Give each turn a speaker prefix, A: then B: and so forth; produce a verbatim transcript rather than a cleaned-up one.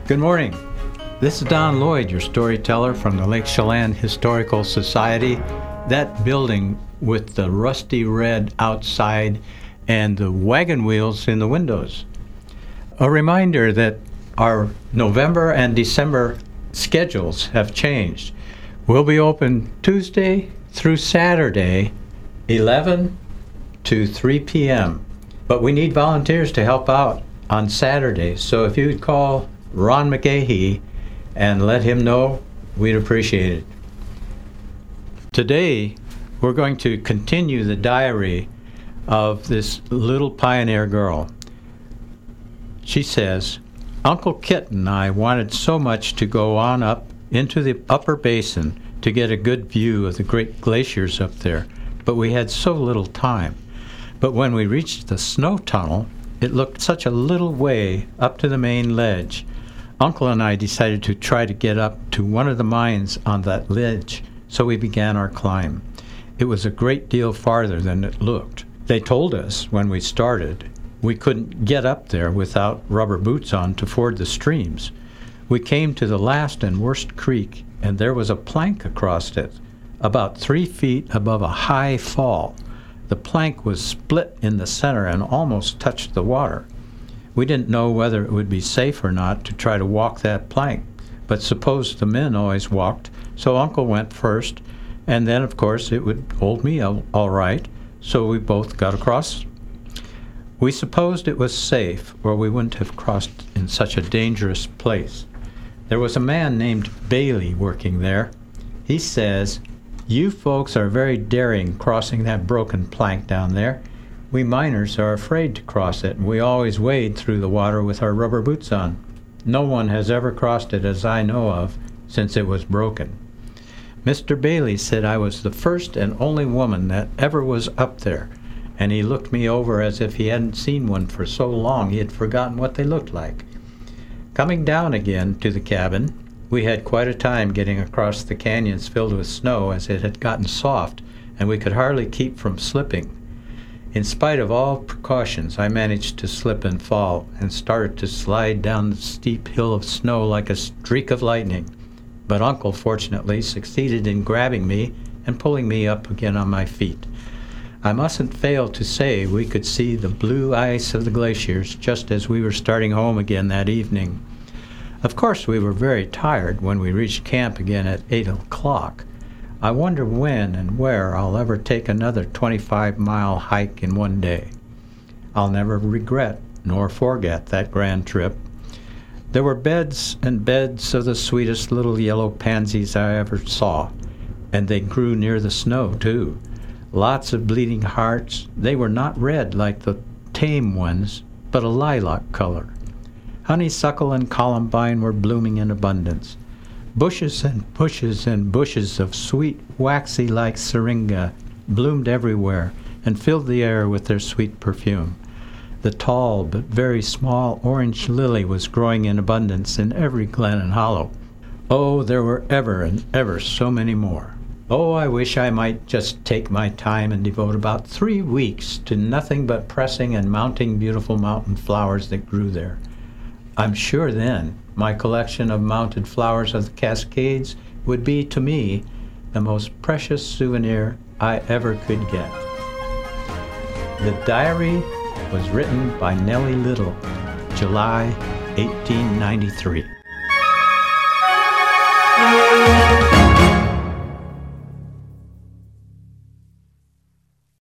A: Good morning. This is Don Lloyd, your storyteller from the Lake Chelan Historical Society. That building with the rusty red outside and the wagon wheels in the windows. A reminder that our November and December schedules have changed. We'll be open Tuesday through Saturday, eleven to three p.m. But we need volunteers to help out on Saturdays. So if you'd call Ron McGahee and let him know, we'd appreciate it. Today, we're going to continue the diary of this little pioneer girl. She says, Uncle Kit and I wanted so much to go on up into the upper basin to get a good view of the great glaciers up there, but we had so little time. But when we reached the snow tunnel, it looked such a little way up to the main ledge. Uncle and I decided to try to get up to one of the mines on that ledge, so we began our climb. It was a great deal farther than it looked. They told us when we started we couldn't get up there without rubber boots on to ford the streams. We came to the last and worst creek, and there was a plank across it, about three feet above a high fall. The plank was split in the center and almost touched the water. We didn't know whether it would be safe or not to try to walk that plank, but suppose the men always walked, so Uncle went first, and then, of course, it would hold me all right, so we both got across. We supposed it was safe, or we wouldn't have crossed in such a dangerous place. There was a man named Bailey working there. He says, "You folks are very daring crossing that broken plank down there. We miners are afraid to cross it, and we always wade through the water with our rubber boots on. No one has ever crossed it as I know of since it was broken." Mister Bailey said I was the first and only woman that ever was up there, and he looked me over as if he hadn't seen one for so long he had forgotten what they looked like. Coming down again to the cabin, we had quite a time getting across the canyons filled with snow, as it had gotten soft, and we could hardly keep from slipping. In spite of all precautions, I managed to slip and fall, and started to slide down the steep hill of snow like a streak of lightning. But Uncle, fortunately, succeeded in grabbing me and pulling me up again on my feet. I mustn't fail to say we could see the blue ice of the glaciers just as we were starting home again that evening. Of course, we were very tired when we reached camp again at eight o'clock. I wonder when and where I'll ever take another twenty-five mile hike in one day. I'll never regret nor forget that grand trip. There were beds and beds of the sweetest little yellow pansies I ever saw, and they grew near the snow, too. Lots of bleeding hearts. They were not red like the tame ones, but a lilac color. Honeysuckle and columbine were blooming in abundance. Bushes and bushes and bushes of sweet, waxy-like syringa bloomed everywhere and filled the air with their sweet perfume. The tall but very small orange lily was growing in abundance in every glen and hollow. Oh, there were ever and ever so many more. Oh, I wish I might just take my time and devote about three weeks to nothing but pressing and mounting beautiful mountain flowers that grew there. I'm sure then my collection of mounted flowers of the Cascades would be, to me, the most precious souvenir I ever could get. The diary was written by Nellie Little, July eighteen ninety-three.